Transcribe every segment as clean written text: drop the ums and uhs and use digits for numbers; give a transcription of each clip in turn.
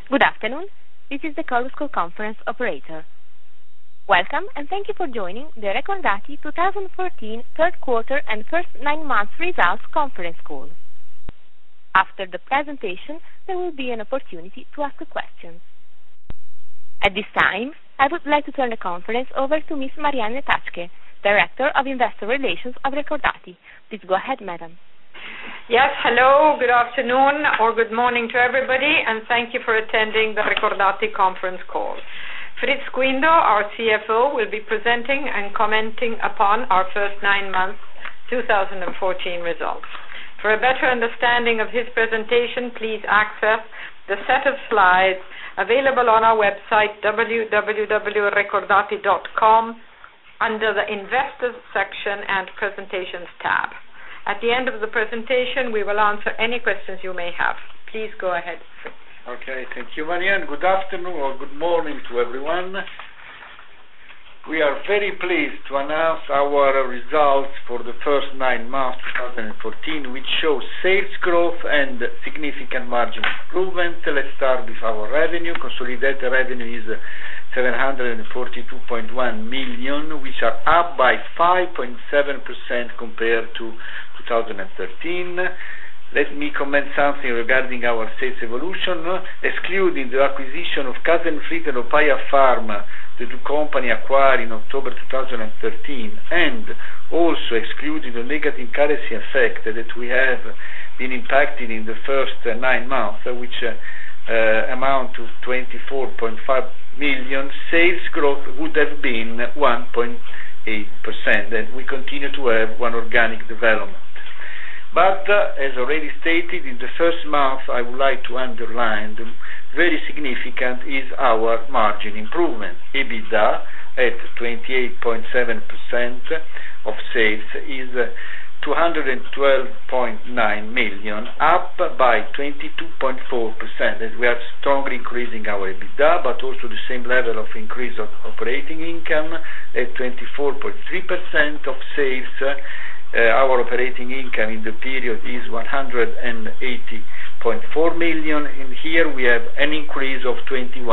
Good afternoon. This is the Chorus Call conference operator. Welcome, and thank you for joining the Recordati 2014 third quarter and first 9 months results conference call. After the presentation, there will be an opportunity to ask questions. At this time, I would like to turn the conference over to Ms. Marianne Tachke, Director of Investor Relations of Recordati. Please go ahead, madam. Yes, hello, good afternoon or good morning to everybody, and thank you for attending the Recordati conference call. Fritz Guindo, our CFO, will be presenting and commenting upon our first 9 months 2014 results. For a better understanding of his presentation, please access the set of slides available on our website www.recordati.com under the Investors section and Presentations tab. At the end of the presentation, we will answer any questions you may have. Please go ahead, Fritz. Okay, thank you, Marianne. Good afternoon or good morning to everyone. We are very pleased to announce our results for the first 9 months 2014, which show sales growth and significant margin improvement. Let's start with our revenue. Consolidated revenue is 742.1 million, which are up by 5.7% compared to 2013. Let me comment something regarding our sales evolution. Excluding the acquisition of Casenfrite and Opaia Pharma, the two companies acquired in October 2013, and also excluding the negative currency effect that we have been impacted in the first 9 months, which amount to 24.5 million, sales growth would have been 1.8%, and we continue to have one organic development. But, as already stated, in the first month, I would like to underline the very significant is our margin improvement. EBITDA at 28.7% of sales is 212.9 million, up by 22.4%. As we are strongly increasing our EBITDA, but also the same level of increase of operating income at 24.3% of sales. Our operating income in the period is 180.4 million, and here we have an increase of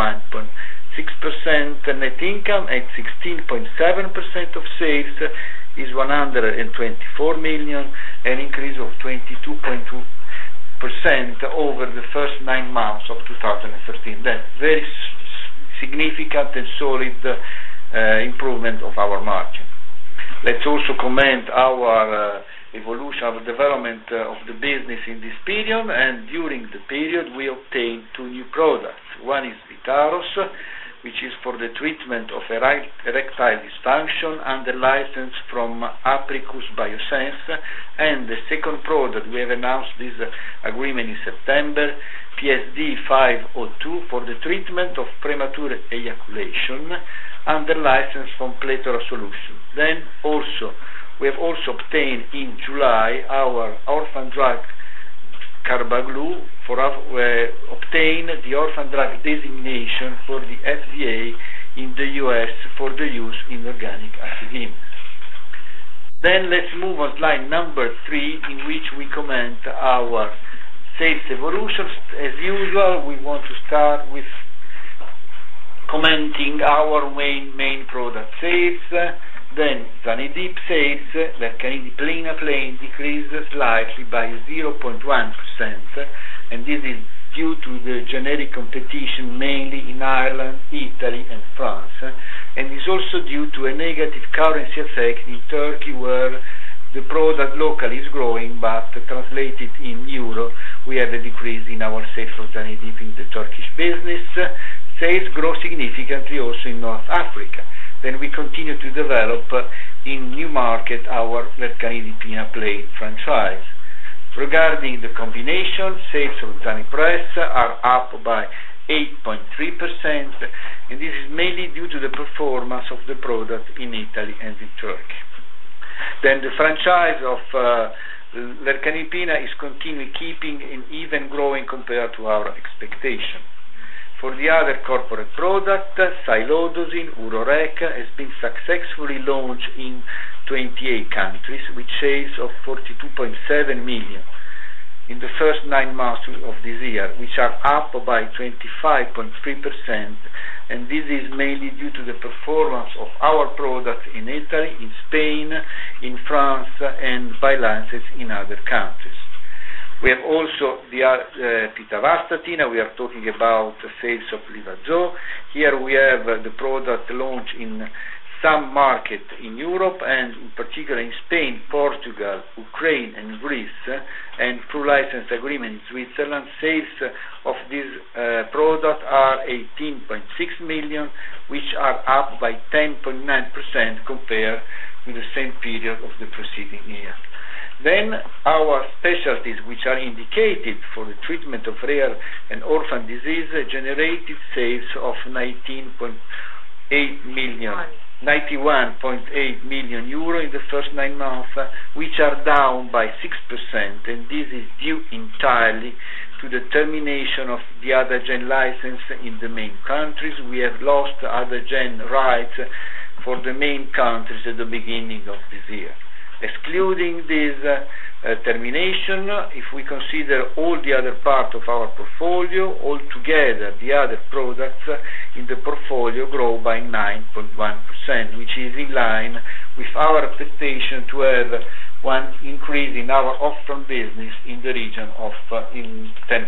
21.6%. Net income at 16.7% of sales is 124 million, an increase of 22.2% over the first 9 months of 2013. That's very significant and solid improvement of our margin. Let's also comment our evolution of development of the business in this period, and during the period we obtained 2 new products. One is Vitaros, which is for the treatment of erectile dysfunction under license from Apricus Biosense, and the second product, we have announced this agreement in September, PSD 502 for the treatment of premature ejaculation under license from Plethora Solutions. Then also, we have also obtained in July our orphan drug Carbaglu obtained the orphan drug designation for the FDA in the US for the use in organic acidemia. Then let's move on slide number 3, in which we comment our sales evolution. As usual, we want to start with commenting our main product sales. Then Zanidip sales, Lercanidip Plain decreased slightly by 0.1%, and this is due to the generic competition mainly in Ireland, Italy and France, and is also due to a negative currency effect in Turkey, where the product locally is growing, but translated in euro, we have a decrease in our sales of Zanidip in the Turkish business. Sales grow significantly also in North Africa. Then we continue to develop in new market our Lercanidip Plain franchise. Regarding the combination, sales of Zanipress are up by 8.3%, and this is mainly due to the performance of the product in Italy and in Turkey. Then the franchise of Lercanidip is continuing keeping and even growing compared to our expectation. For the other corporate product, Silodosin Urorec has been successfully launched in 28 countries with sales of 42.7 million. in the first 9 months of this year, which are up by 25.3%, and this is mainly due to the performance of our products in Italy, in Spain, in France, and by license in other countries. We have also the pitavastatin. We are talking about sales of Livazo. Here we have the product launched in some markets in Europe, and in particular in Spain, Portugal, Ukraine, and Greece, and through license agreement in Switzerland. Sales of this product are 18.6 million, which are up by 10.9% compared with the same period of the preceding year. Then our specialties, which are indicated for the treatment of rare and orphan disease, generated sales of 91.8 million euro in the first 9 months, which are down by 6%, and this is due entirely to the termination of the Adagen license in the main countries. We have lost Adagen rights for the main countries at the beginning of this year. Excluding this termination, if we consider all the other part of our portfolio, altogether the other products in the portfolio grow by 9.1%, which is in line with our expectation to have one increase in our orphan business in the region of 10%.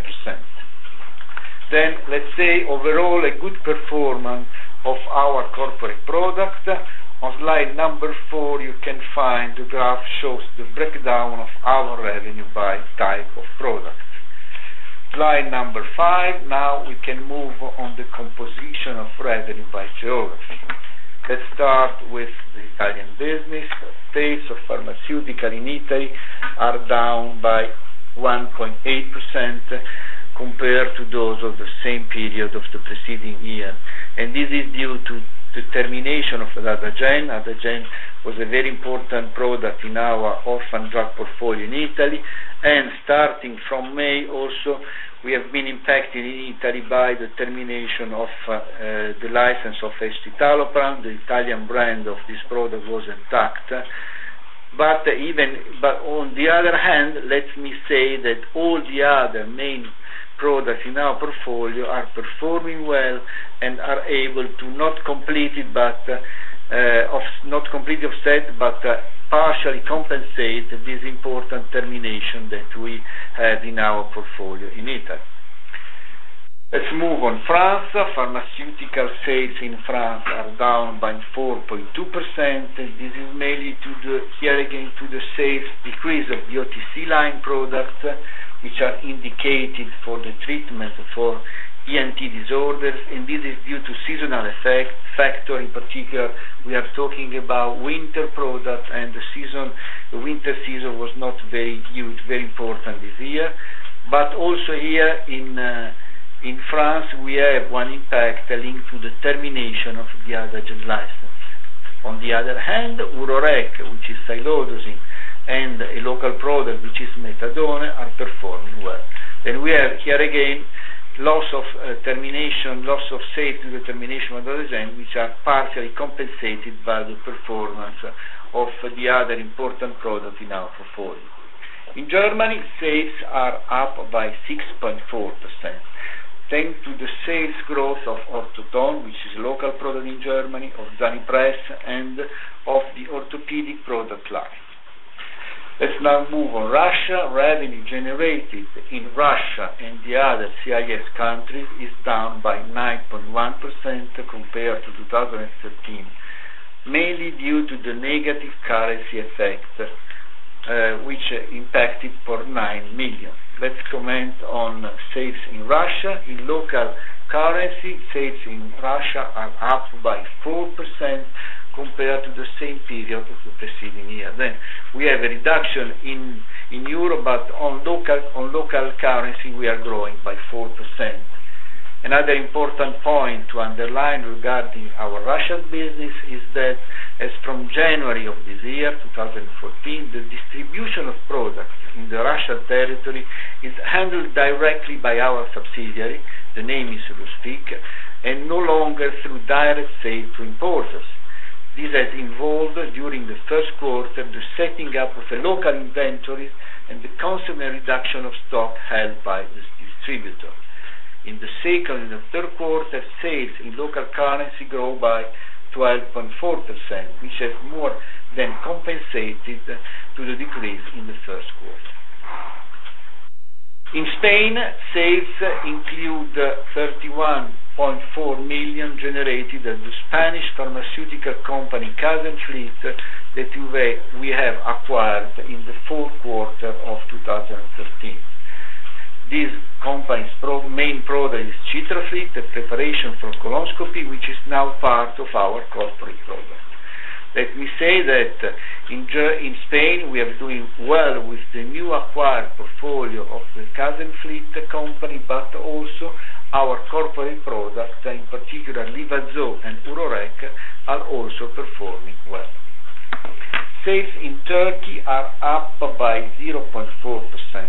Then let's say overall a good performance of our corporate products. On slide number 4, you can find the graph shows the breakdown of our revenue by type of products. Slide number 5, now we can move on the composition of revenue by geography. Let's start with the Italian business. Sales of pharmaceutical in Italy are down by 1.8% compared to those of the same period of the preceding year, and this is due to the termination of Adagen. Adagen was a very important product in our orphan drug portfolio in Italy, and starting from May also we have been impacted in Italy by the termination of the license of escitalopram. The Italian brand of this product was intact, but on the other hand, let me say that all the other main products in our portfolio are performing well and are able to not completely offset but partially compensate this important termination that we had in our portfolio in Italy. Let's move on. France. Pharmaceutical sales in France are down by 4.2%, and this is mainly here again to the sales decrease of the OTC line products, which are indicated for the treatment for ENT disorders, and this is due to seasonal factor. In particular, we are talking about winter products, and the winter season was not very huge, very important this year. But also here in France, we have one impact linked to the termination of the Adagen license. On the other hand, Urorec, which is silodosin, and a local product which is methadone are performing well. Then we have here again loss of sales to the termination of Adagen, which are partially compensated by the performance of the other important product in our portfolio. In Germany, sales are up by 6.4%, thanks to the sales growth of Ortoton, which is a local product in Germany, of Zanipress, and of the orthopedic product line. Let's now move on. Russia. Revenue generated in Russia and the other CIS countries is down by 9.1% compared to 2013, mainly due to the negative currency effect, which impacted for 9 million. Let's comment on sales in Russia. In local currency, sales in Russia are up by 4% compared to the same period of the preceding year. Then we have a reduction in euro, but on local currency we are growing by 4%. Another important point to underline regarding our Russian business is that as from January of this year, 2014, the distribution of products in the Russian territory is handled directly by our subsidiary, the name is Rustik, and no longer through direct sale to importers. This has involved during the first quarter the setting up of a local inventory and the consequent reduction of stock held by the distributor. In the second and the third quarter, sales in local currency grow by 12.4%, which has more than compensated to the decrease in the first quarter. In Spain, sales include 31.4 million generated at the Spanish pharmaceutical company Casenfleet that we have acquired in the fourth quarter of 2013. This company's main product is Citrafleet, a preparation for colonoscopy, which is now part of our corporate product. Let me say that in Spain we are doing well with the new acquired portfolio of the Casenfleet company, but also our corporate products, in particular Livazo and Urorec, are also performing well. Sales in Turkey are up by 0.4%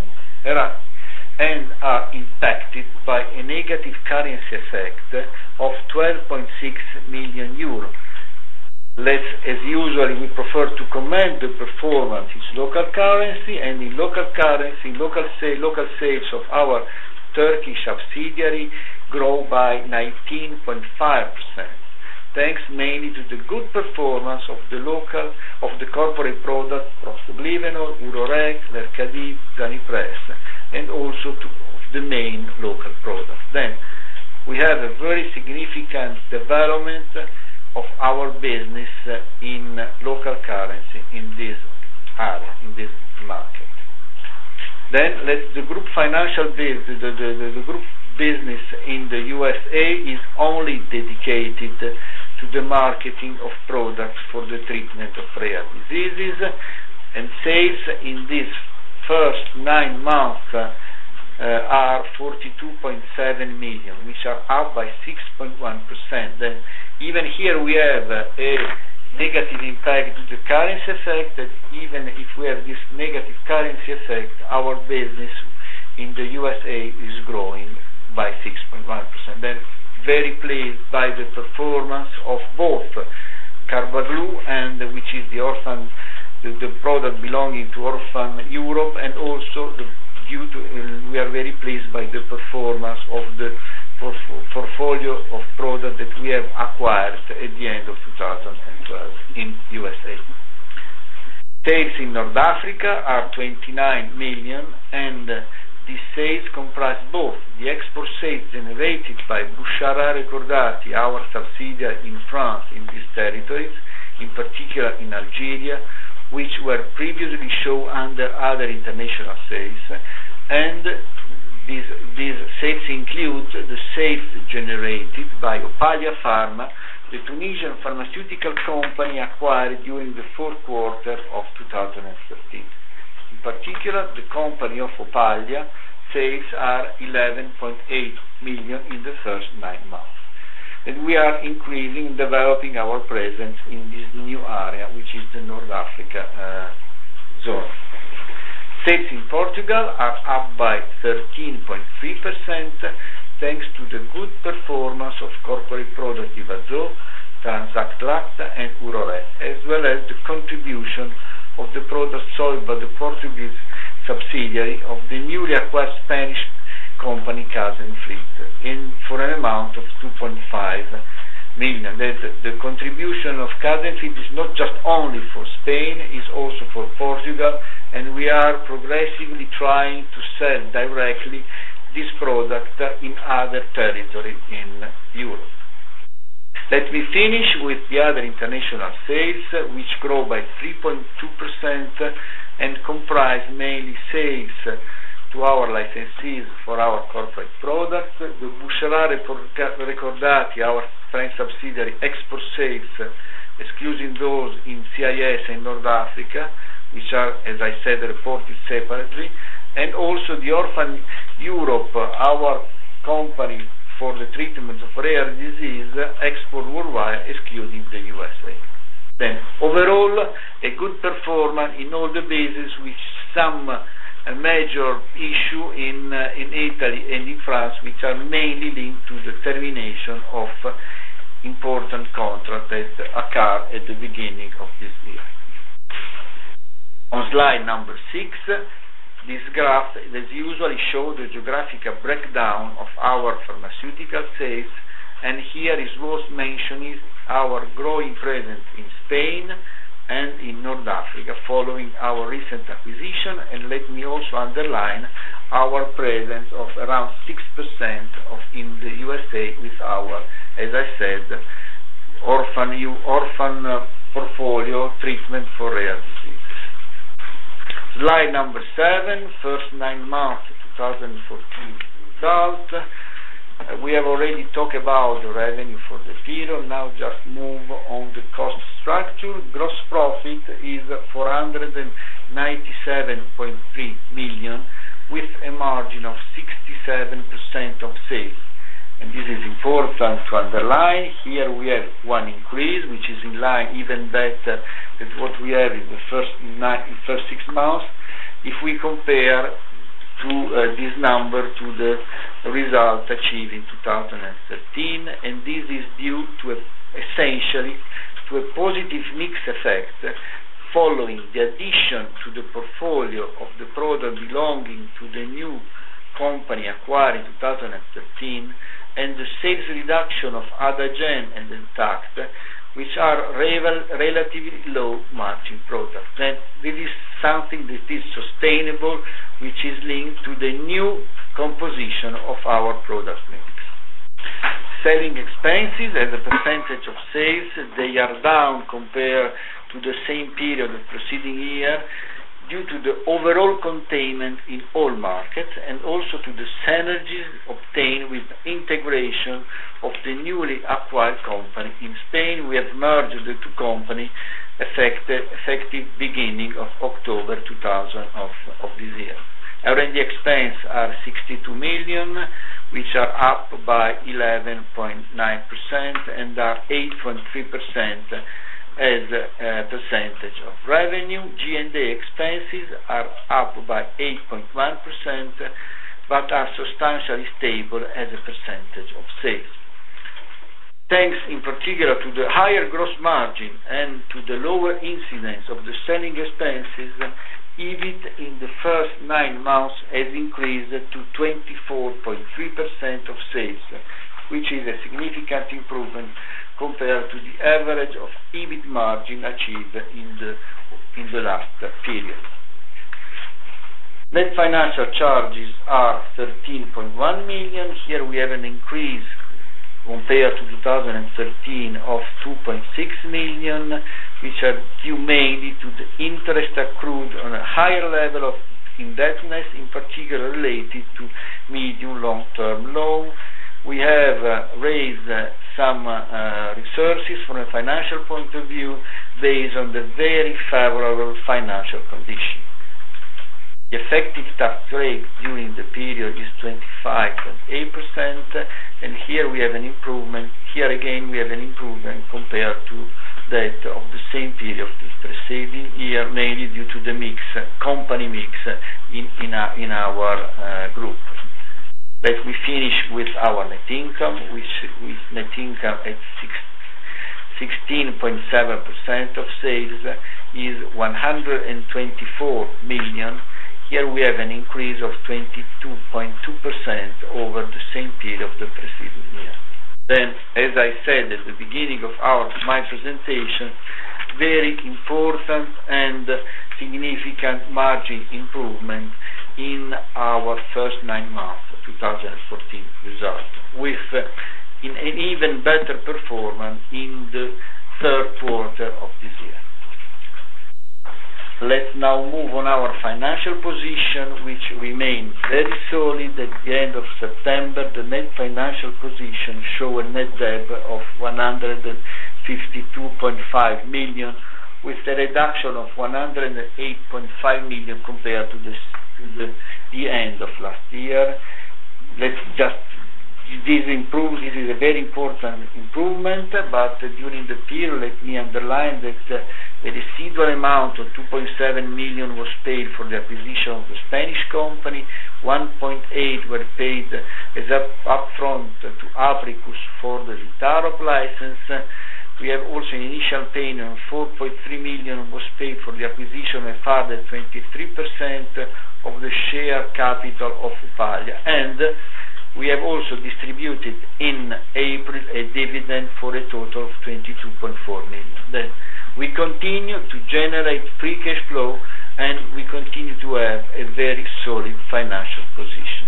and are impacted by a negative currency effect of 12.6 million euros. As usual, we prefer to comment the performance in local currency, and in local currency, local sales of our Turkish subsidiary grow by 19.5%, thanks mainly to the good performance of the corporate product Prostaglandin, Urorec, Lercadip, Zanipress, and also of the main local products. Then we have a very significant development of our business in local currency in this area, in this market. Then the group financial business, the group business in the USA is only dedicated to the marketing of products for the treatment of rare diseases, and sales in this first 9 months are 42.7 million, which are up by 6.1%. Then even here we have a negative impact due to the currency effect, that even if we have this negative currency effect, our business in the USA is growing by 6.1%. Then very pleased by the performance of both Carbaglu, and which is the product belonging to Orphan Europe, and also we are very pleased by the performance of the portfolio of products that we have acquired at the end of 2012 in USA. Sales in North Africa are 29 million, and these sales comprise both the export sales generated by Bouchara Recordati, our subsidiary in France, in these territories, in particular in Algeria, which were previously shown under other international sales, and these sales include the sales generated by Opalia Pharma, the Tunisian pharmaceutical company acquired during the fourth quarter of 2013. In particular, the company of Opalia sales are 11.8 million in the first 9 months. And we are increasing, developing our presence in this new area, which is the North Africa zone. Sales in Portugal are up by 13.3%, thanks to the good performance of corporate product Livazo, Transact Lacta, and Urorec, as well as the contribution of the products sold by the Portuguese subsidiary of the newly acquired Spanish company Casenfleet, for an amount of 2.5 million. The contribution of Casenfleet is not just only for Spain, it's also for Portugal, and we are progressively trying to sell directly this product in other territories in Europe. Let me finish with the other international sales, which grow by 3.2% and comprise mainly sales to our licensees for our corporate products, the Bouchara Recordati, our French subsidiary, export sales, excluding those in CIS and North Africa, which are, as I said, reported separately, and also the Orphan Europe, our company for the treatment of rare disease, export worldwide, excluding the USA. Then, overall, a good performance in all the bases, with some major issue in Italy and in France, which are mainly linked to the termination of important contracts that occurred at the beginning of this year. On slide number 6, This graph, as usually, shows the geographical breakdown of our pharmaceutical sales, and here is worth mentioning our growing presence in Spain and in North Africa following our recent acquisition, and let me also underline our presence of around 6% in the USA with our, as I said, orphan portfolio treatment for rare diseases. Slide number 7, first 9 months 2014 result. We have already talked about the revenue for the period. Now just move on the cost structure. Gross profit is 497.3 million with a margin of 67% of sales. And this is important to underline. Here we have one increase, which is in line even better than what we have in the first 6 months, if we compare to this number to the result achieved in 2013, and this is due to essentially to a positive mix effect following the addition to the portfolio of the product belonging to the new company acquired in 2013, and the sales reduction of Adagen and Intact, which are relatively low margin products. Then this is something that is sustainable, which is linked to the new composition of our product mix. Selling expenses as a percentage of sales, they are down compared to the same period of the preceding year, due to the overall containment in all markets and also to the synergies obtained with integration of the newly acquired company. In Spain, we have merged the two companies effective beginning of October 2000 of this year. R&D expense are 62 million, which are up by 11.9% and are 8.3% as a percentage of revenue. G&A expenses are up by 8.1%, but are substantially stable as a percentage of sales. Thanks in particular to the higher gross margin and to the lower incidence of the selling expenses, EBIT in the first 9 months has increased to 24.3% of sales, which is a significant improvement compared to the average of EBIT margin achieved in the last period. Net financial charges are 13.1 million. Here we have an increase compared to 2013 of 2.6 million, which are due mainly to the interest accrued on a higher level of indebtedness, in particular related to medium long-term loan. We have raised some resources from a financial point of view based on the very favorable financial condition. The effective tax rate during the period is 25.8%, and here we have an improvement. Here again we have an improvement compared to that of the same period of the preceding year, mainly due to the company mix in our group. Let me finish with our net income, which with net income at 16.7% of sales is 124 million. Here we have an increase of 22.2% over the same period of the preceding year. Then, as I said at the beginning of my presentation, very important and significant margin improvement in our first 9 months of 2014 result, with an even better performance in the third quarter of this year. Let's now move on our financial position, which remains very solid. At the end of September, the net financial position show a net debt of 152.5 million, with a reduction of 108.5 million compared to the end of last year. This is a very important improvement, but during the period, let me underline that the residual amount of 2.7 million was paid for the acquisition of the Spanish company, 1.8 were paid as upfront to Apricus for the Zitaroc license. We have also an initial payment of 4.3 million was paid for the acquisition of a further 23% of the share capital of Epalia, and we have also distributed in April a dividend for a total of 22.4 million. Then we continue to generate free cash flow, and we continue to have a very solid financial position.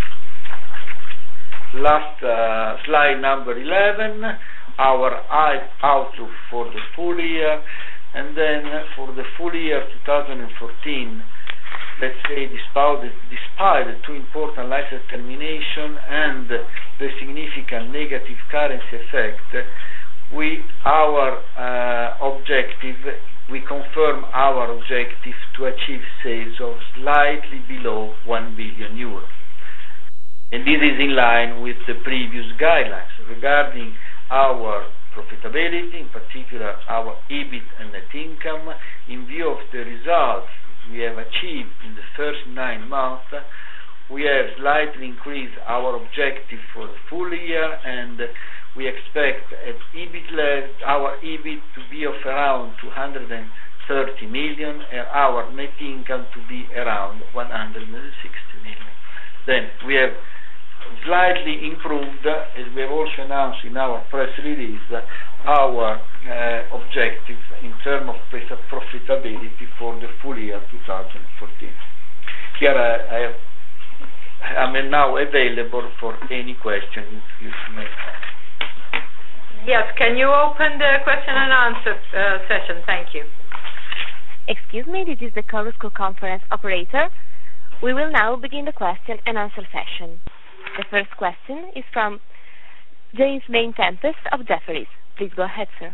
Last slide, number 11, our outlook for the full year, and then for the full year 2014, let's say despite the two important license termination and the significant negative currency effect, we confirm our objective to achieve sales of slightly below 1 billion euros. And this is in line with the previous guidelines. Regarding our profitability, in particular our EBIT and net income, in view of the results we have achieved in the first 9 months, we have slightly increased our objective for the full year, and we expect at EBIT level, our EBIT to be of around 230 million, and our net income to be around 160 million. Then we have slightly improved, as we have also announced in our press release, our objective in terms of profitability for the full year 2014. Here I'm now available for any questions you may have. Yes, can you open the question and answer session? Thank you. Excuse me, this is the Chorus Call conference operator. We will now begin the question and answer session. The first question is from James Vane-Tempest of Jefferies. Please go ahead, sir.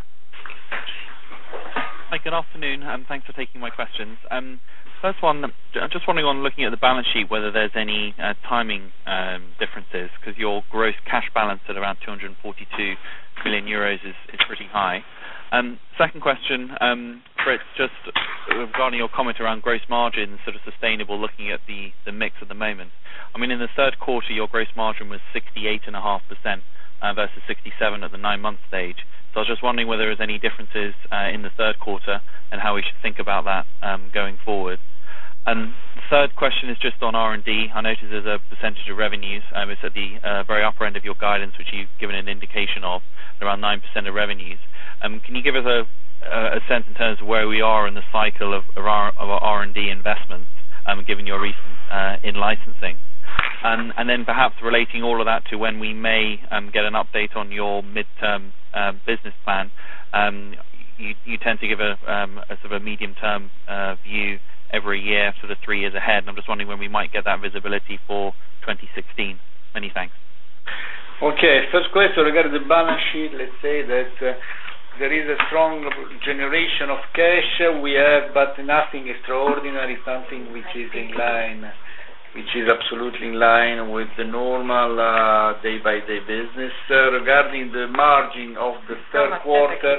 Hi, good afternoon, and thanks for taking my questions. First one, I'm just wondering, on looking at the balance sheet, whether there's any timing differences, because your gross cash balance at around 242 million euros is pretty high. Second question, Fritz, just regarding your comment around gross margins, sort of sustainable, looking at the mix at the moment. I mean, in the third quarter, your gross margin was 68.5% versus 67% at the 9-month stage. So I was just wondering whether there's any differences in the third quarter and how we should think about that going forward. And the third question is just on R&D. I noticed there's a percentage of revenues. It's at the very upper end of your guidance, which you've given an indication of, around 9% of revenues. Can you give us a sense in terms of where we are in the cycle of our R&D investments, given your recent in-licensing? And then perhaps relating all of that to when we may get an update on your midterm business plan. You tend to give a sort of a medium-term view every year, sort of 3 years ahead. And I'm just wondering when we might get that visibility for 2016. Many thanks. Okay, first question regarding the balance sheet. Let's say that there is a strong generation of cash we have, but nothing extraordinary, something which is in line, which is absolutely in line with the normal day-by-day business. Regarding the margin of the third quarter,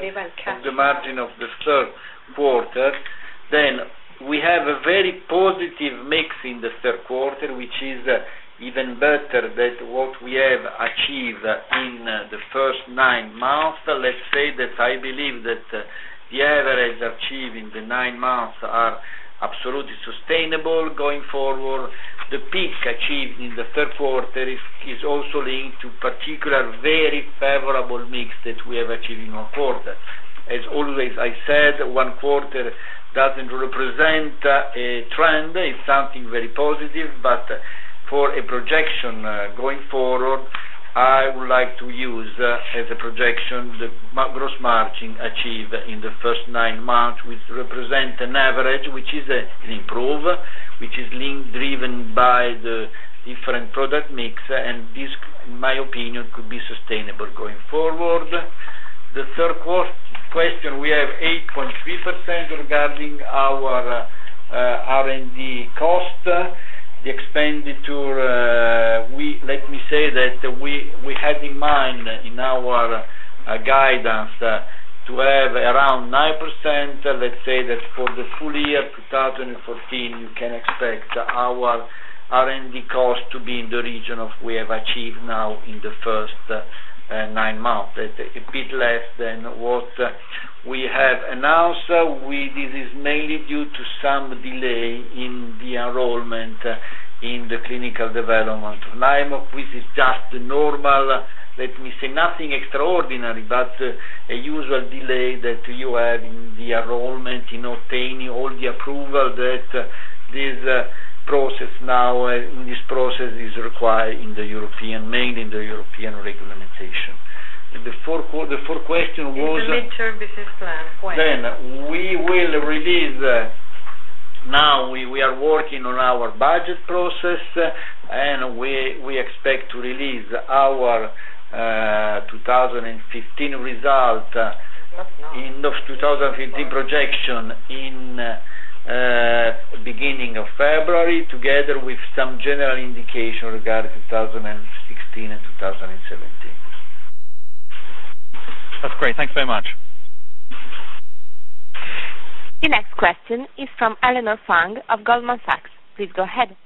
then we have a very positive mix in the third quarter, which is even better than what we have achieved in the first 9 months. Let's say that I believe that the average achieved in the 9 months are absolutely sustainable going forward. The peak achieved in the third quarter is also linked to particular very favorable mix that we have achieved in one quarter. As always I said, one quarter doesn't represent a trend, it's something very positive, but for a projection going forward, I would like to use as a projection the gross margin achieved in the first 9 months, which represent an average, which is an improve, which is driven by the different product mix, and this, in my opinion, could be sustainable going forward. The third question, we have 8.3% regarding our R&D cost. The expenditure, let me say that we had in mind in our guidance to have around 9%. Let's say that for the full year 2014, you can expect our R&D cost to be in the region of we have achieved now in the first 9 months. That's a bit less than what we have announced. This is mainly due to some delay in the enrollment in the clinical development of NIMOC, which is just the normal, let me say, nothing extraordinary, but a usual delay that you have in the enrollment, in obtaining all the approval that this process now, in this process is required in the European, mainly in the European regulation. The fourth question was... the midterm business plan. When? Then we will release... Now we are working on our budget process, and we expect to release our 2015 result in of 2015 projection in beginning of February, together with some general indication regarding 2016 and 2017. That's great. Thanks very much. The next question is from Eleanor Fang of Goldman Sachs. Please go ahead.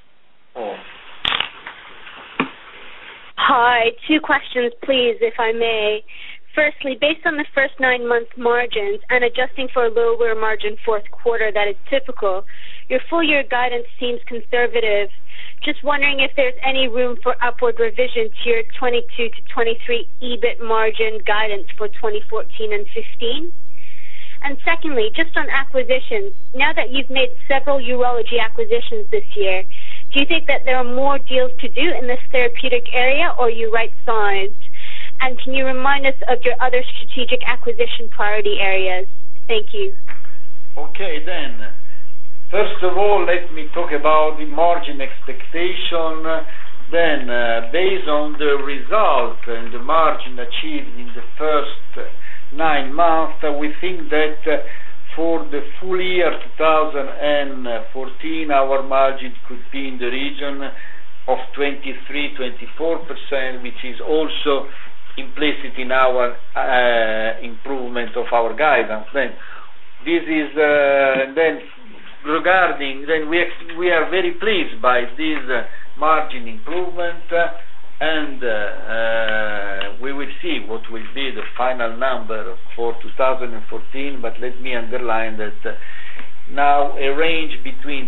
Hi, 2 questions, please, if I may. Firstly, based on the first 9-month margins and adjusting for a lower margin fourth quarter that is typical, your full-year guidance seems conservative. Just wondering if there's any room for upward revision to your 22 to 23 EBIT margin guidance for 2014 and 15. And secondly, just on acquisitions, now that you've made several urology acquisitions this year, do you think that there are more deals to do in this therapeutic area, or are you right-sized? And can you remind us of your other strategic acquisition priority areas? Thank you. Okay, then. First of all, let me talk about the margin expectation. Then, based on the result and the margin achieved in the first 9 months, we think that for the full year 2014, our margin could be in the region of 23-24%, which is also implicit in our improvement of our guidance. Then, this is regarding. Then we are very pleased by this margin improvement. And we will see what will be the final number for 2014, but let me underline that now a range between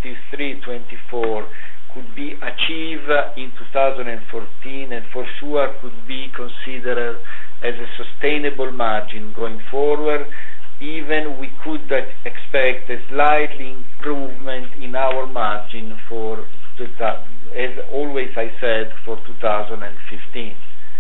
23-24 could be achieved in 2014, and for sure could be considered as a sustainable margin going forward. Even we could expect a slight improvement in our margin for as always I said, for 2015.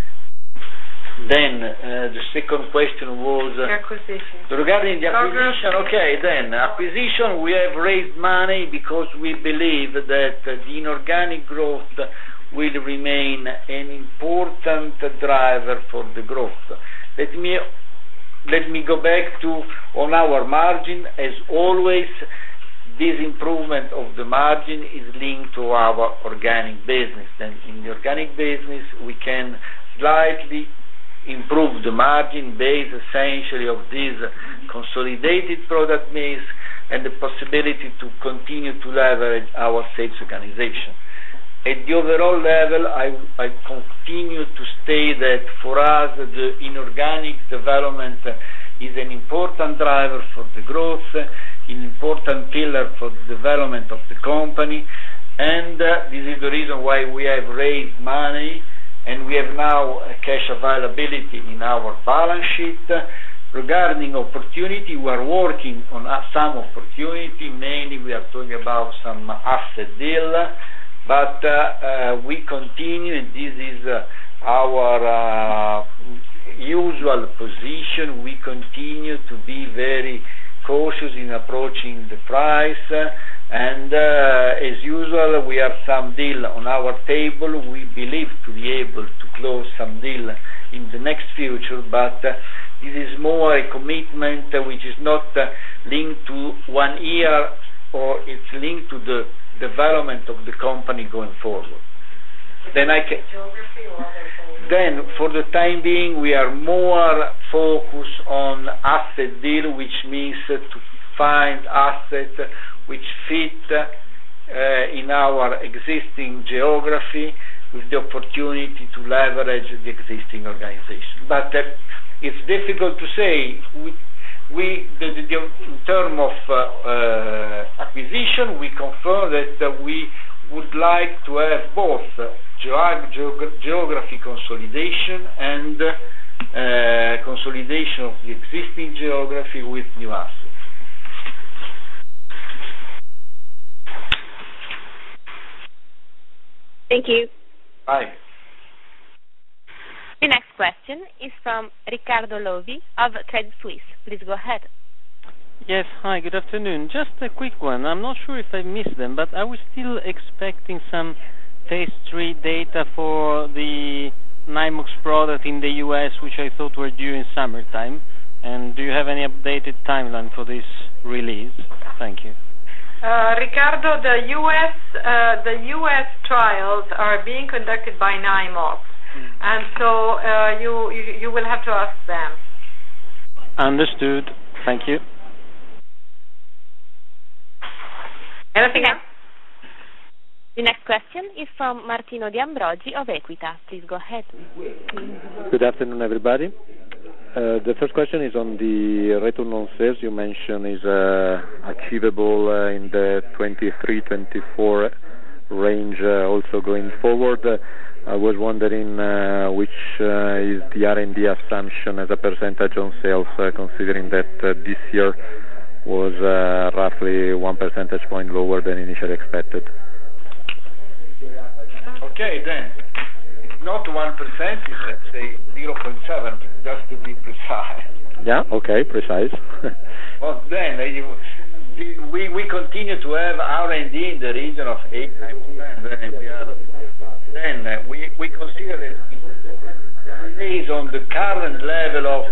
Then the second question was acquisition. Regarding the acquisition. Okay, then acquisition, we have raised money because we believe that the inorganic growth will remain an important driver for the growth. Let me go back to on our margin. As always, this improvement of the margin is linked to our organic business. Then in the organic business, we can slightly improve the margin based essentially of this consolidated product mix and the possibility to continue to leverage our sales organization. At the overall level, I continue to state that for us, the inorganic development is an important driver for the growth, an important pillar for the development of the company, and this is the reason why we have raised money and we have now a cash availability in our balance sheet. Regarding opportunity, we are working on some opportunity, mainly we are talking about some asset deal, but we continue, and this is our usual position, we continue to be very cautious in approaching the price, and as usual we have some deal on our table. We believe to be able to close some deal in the next future, but this is more a commitment which is not linked to 1 year, or it's linked to the development of the company going forward. Then for the time being, we are more focused on asset deal, which means to find assets which fit in our existing geography, with the opportunity to leverage the existing organization. But it's difficult to say. In terms of acquisition, we confirm that we would like to have both geography consolidation and consolidation of the existing geography with new assets. Thank you. Bye. The next question is from Riccardo Lovi of Credit Suisse. Please go ahead. Yes, hi, good afternoon. Just a quick one. I'm not sure if I missed them, but are we still expecting some phase 3 data for the Nymox product in the US, which I thought were due in summertime? And do you have any updated timeline for this release? Thank you. Riccardo, the US trials are being conducted by Nymox, and so you will have to ask them. Understood. Thank you. Anything else? The next question is from Martino De Ambrogi of Equita. Please go ahead. Good afternoon, everybody. The first question is on the return on sales you mentioned is achievable in the 23-24 range also going forward. I was wondering which is the R&D assumption as a percentage on sales, considering that this year was roughly 1 percentage point lower than initially expected. Okay, then. It's not 1%, it's, let's say, 0.7, just to be precise. Yeah, okay, precise. Well, then, we continue to have R&D in the region of 8-9%. Then we consider that based on the current level of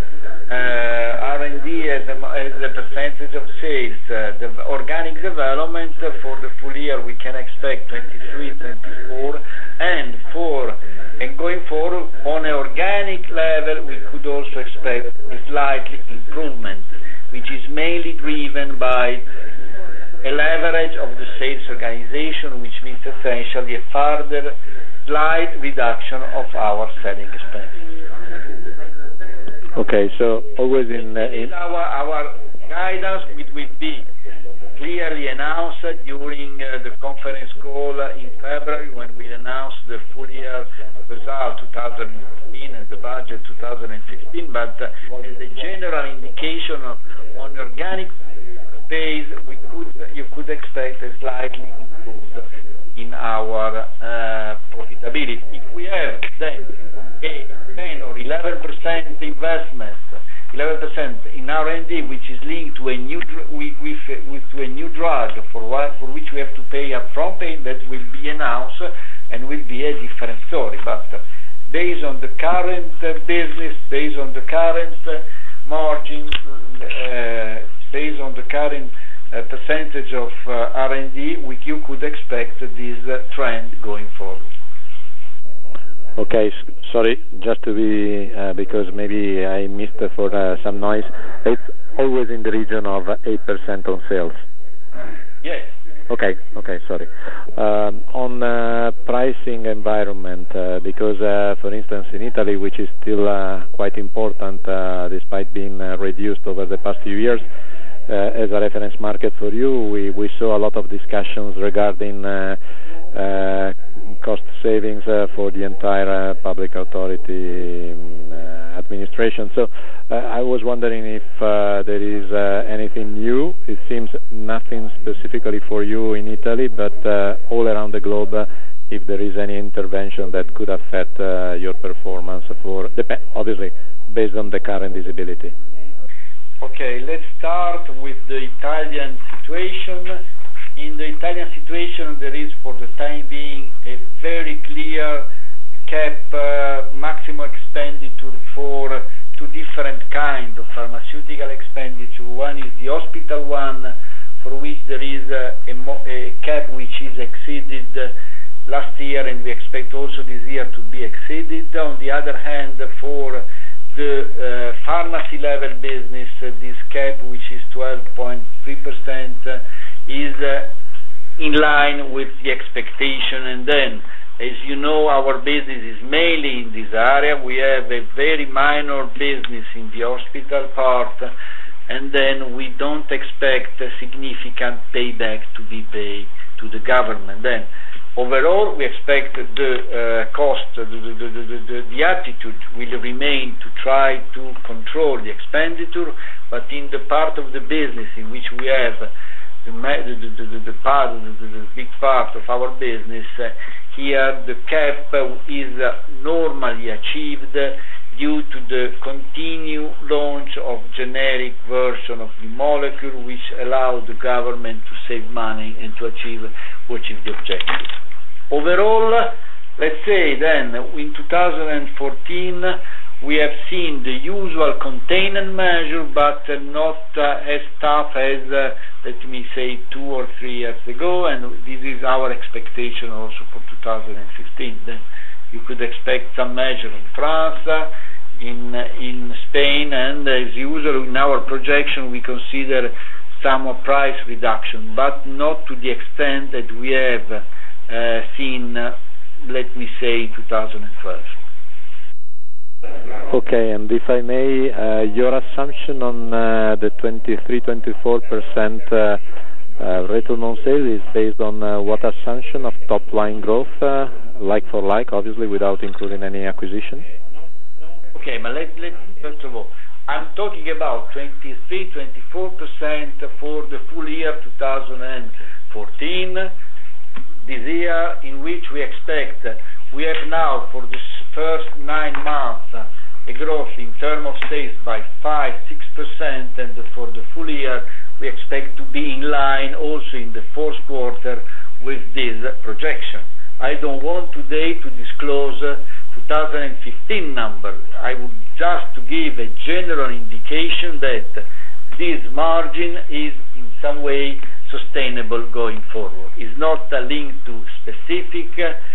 R&D as a percentage of sales, the organic development for the full year we can expect 23-24, and going forward on an organic level we could also expect a slight improvement, which is mainly driven by a leverage of the sales organization, which means essentially a further slight reduction of our selling expenses. Okay, so always in our guidance, which will be clearly announced during the conference call in February when we announce the full year result 2015 and the budget 2015. But as a general indication on organic base, you could expect a slightly improved in our profitability. If we have then a 10 or 11% investment, 11% in R&D, which is linked to a new drug for which we have to pay upfront payment, that will be announced and will be a different story. But based on the current business, based on the current margin, based on the current percentage of R&D, you could expect this trend going forward. Okay, sorry, just to be, because maybe I missed for some noise, it's always in the region of 8% on sales. Yes. Okay, sorry. On pricing environment, because for instance in Italy, which is still quite important despite being reduced over the past few years, as a reference market for you, we saw a lot of discussions regarding cost savings for the entire public authority administration. So I was wondering if there is anything new. It seems nothing specifically for you in Italy, but all around the globe, if there is any intervention that could affect your performance, obviously based on the current visibility. Okay, let's start with the Italian situation. In the Italian situation, there is, for the time being, a very clear cap maximum expenditure for two different kinds of pharmaceutical expenditure. One is the hospital one, for which there is a cap which is exceeded last year, and we expect also this year to be exceeded. On the other hand, for the pharmacy level business, this cap, which is 12.3%, is in line with the expectation. And then As you know, our business is mainly in this area. We have a very minor business in the hospital part, and then we don't expect a significant payback to be paid to the government. Then, overall, we expect the cost, the attitude will remain to try to control the expenditure, but in the part of the business in which we have the big part of our business, here the cap is normally achieved due to the continued launch of generic version of the molecule, which allow the government to save money and to achieve the objective. Overall, let's say then, in 2014, we have seen the usual containment measure, but not as tough as, let me say, 2 or 3 years ago, and this is our expectation also for 2015. Then you could expect some measure in France, in Spain, and as usual in our projection we consider some price reduction, but not to the extent that we have seen, let me say, 2012. Okay, and if I may, your assumption on the 23-24% return on sales is based on what assumption of top line growth, like for like, obviously without including any acquisition? Okay, but let first of all, I'm talking about 23-24% for the full year 2014, this year in which we expect, we have now for the first 9 months a growth in terms of sales by 5-6%, and for the full year we expect to be in line also in the fourth quarter with this projection. I don't want today to disclose 2015 number. I would just to give a general indication that this margin is in some way sustainable going forward. It's not linked to specific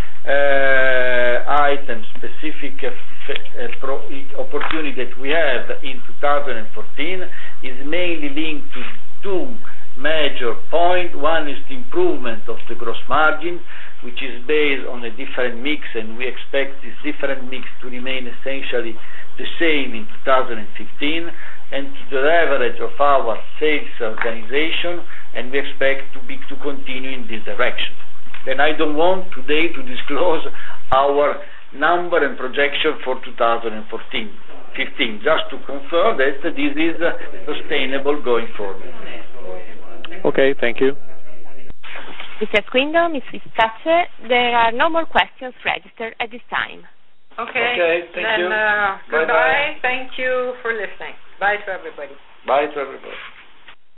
items, specific opportunity that we have in 2014. Is mainly linked to 2 major points. One is the improvement of the gross margin, which is based on a different mix, and we expect this different mix to remain essentially the same in 2015, and to the leverage of our sales organization, and we expect to continue in this direction. Then I don't want today to disclose our number and projection for 2015, just to confirm that this is sustainable going forward. Okay, thank you. Mr. Squindo, Ms. Fissace, there are no more questions registered at this time. Okay, thank you. Goodbye. Thank you for listening. Bye to everybody. Bye to everybody.